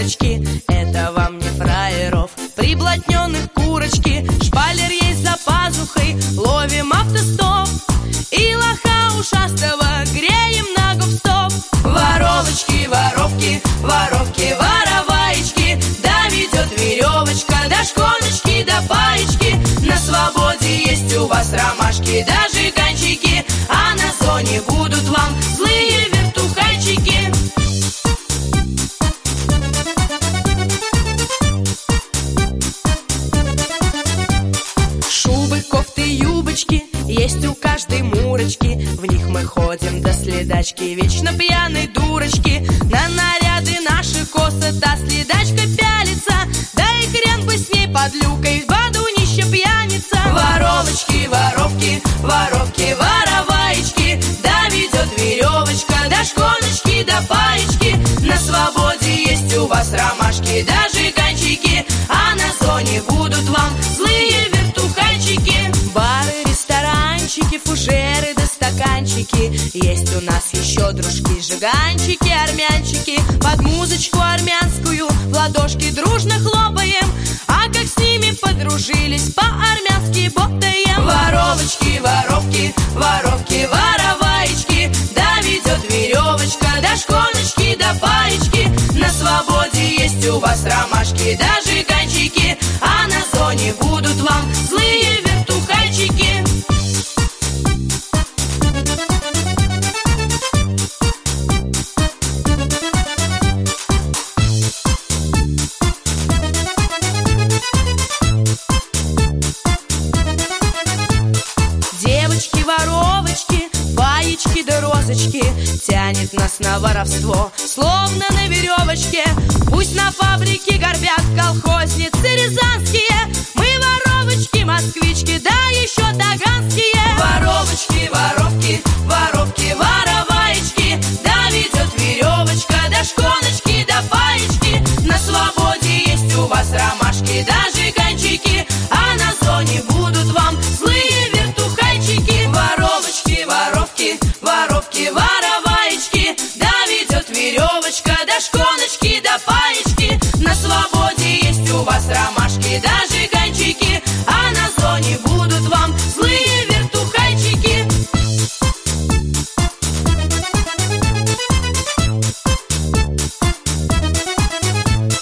дурочки, это вам не фраеров, приблотненных курочки. Шпалер есть за пазухой, ловим автостоп, и лоха ушастого греем на гоп-стоп. Воровочки, воровки, воровки, вороваечки, да ведет веревочка до шконочки, до паечки. На свободе есть у вас ромашки, даже кончики, а на зоне будут вам злые вертухайчики. Шубы, кофты, юбочки есть у каждой мурочки, в них мы ходим до следачки, вечно пьяной дурочки. На наряды наши косы та следачка пялится, да и хрен бы с ней под люкой, в аду нища пьяница. Воровочки, воровки, воровки, вороваечки, да ведет веревочка до шконочки, до паечки. На свободе есть у вас ромашки, даже кончики, а на зоне будут вам злые вертухайчики. Бары, ресторанчики, фужеры да стаканчики, есть у нас еще дружки, жиганчики, армянчики. Под музычку армянскую в ладошки дружно хлопаем, а как с ними подружились, по-армянски ботаем. Воровочки, воровки, воровки, вороваечки, да ведет веревочка до шконочки, до паечки. На свободе есть у вас ромашки, даже кончики, а на зоне будут вам злые вертухайчики. Девочки-воровочки, баечки да розочки, тянет нас на воровство, словно на веревочке. Пусть на фабрике горбят колхозницы рязанские, мы воровочки, москвички, да еще таганские. Воровочки, воровки, воровки, воровки.